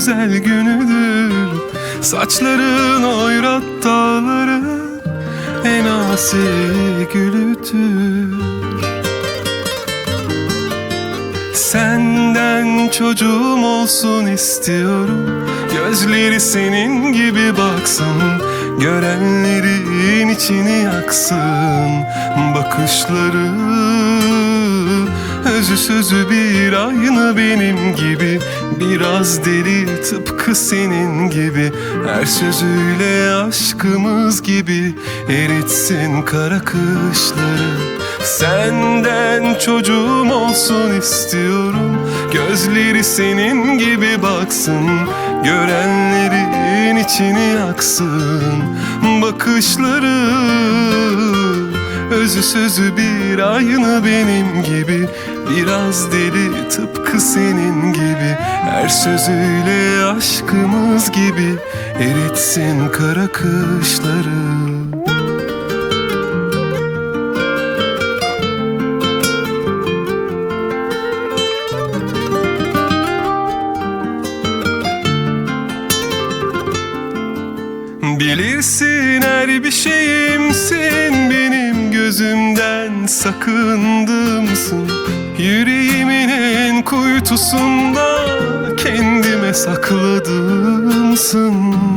güzel günüdür. Saçların oyrat dağların en asi gülüdür. Senden çocuğum olsun istiyorum, gözleri senin gibi baksın, görenlerin içini yaksın. Bakışları özü sözü bir aynı benim gibi, biraz deli tıpkı senin gibi. Her sözüyle aşkımız gibi eritsin kara kışları. Senden çocuğum olsun istiyorum, gözleri senin gibi baksın, görenlerin içini yaksın. Bakışları özü sözü bir aynı benim gibi, biraz deli tıpkı senin gibi. Her sözüyle aşkımız gibi eritsin kara kışları. Bilirsin her bir şeyimsin, benim gözümden sakındımsın. Yüreğimin en kuytusunda kendime sakladımsın.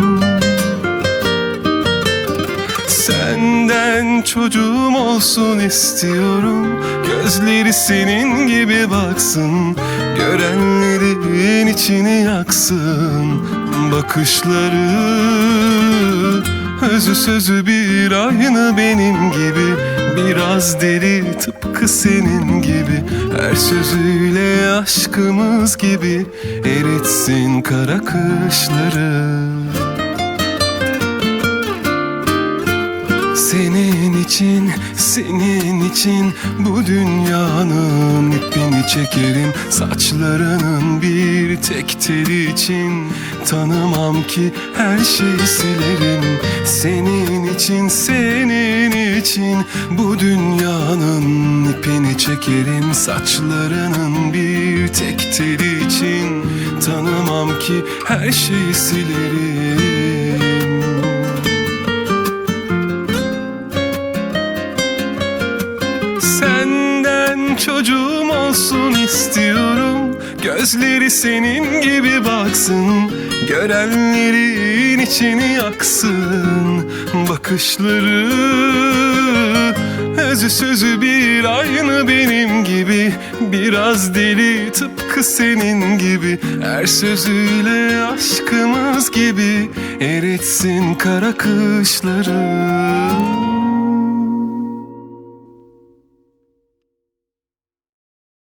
Senden çocuğum olsun istiyorum, gözleri senin gibi baksın, görenlerin içini yaksın. Bakışları özü sözü bir aynı benim gibi, biraz deli tıpkı senin gibi. Her sözüyle aşkımız gibi eritsin kara kışları. Senin için, senin için bu dünyanın ipini çekerim. Saçlarının bir tek teli için tanımam ki her şeyi silerim. Senin için, senin için bu dünyanın ipini çekerim. Saçlarının bir tek teli için tanımam ki her şeyi silerim. Senden çocuğum olsun istiyorum, gözleri senin gibi baksın, görenlerin içini yaksın. Bakışları özü sözü bir aynı benim gibi, biraz deli tıpkı senin gibi. Her sözüyle aşkımız gibi eritsin kara kışları.